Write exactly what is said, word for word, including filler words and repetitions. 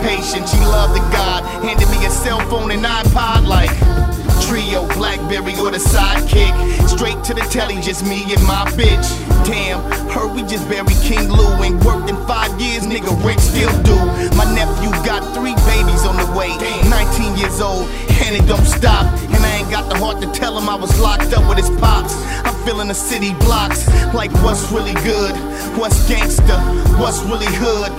patient. She loved the God, handed me a cell phone and iPod like Trio, Blackberry, or the sidekick. Straight to the telly, just me and my bitch. Damn, heard we just buried King Lou. Ain't worked in five years, nigga, rent still due. My nephew got three babies on the way, nineteen years old, and it don't stop. And I ain't got the heart to tell him I was locked up with his pops. I'm filling the city blocks like what's really good, what's gangsta, what's really hood.